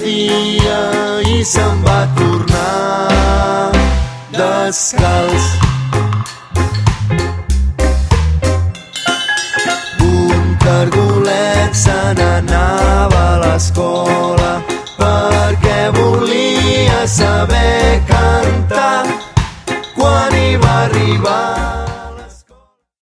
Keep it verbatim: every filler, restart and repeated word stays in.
dia i se'n va tornar descalç. Un cargolet se n'anava a l'escola perquè volia saber cantar. Quan hi va arribar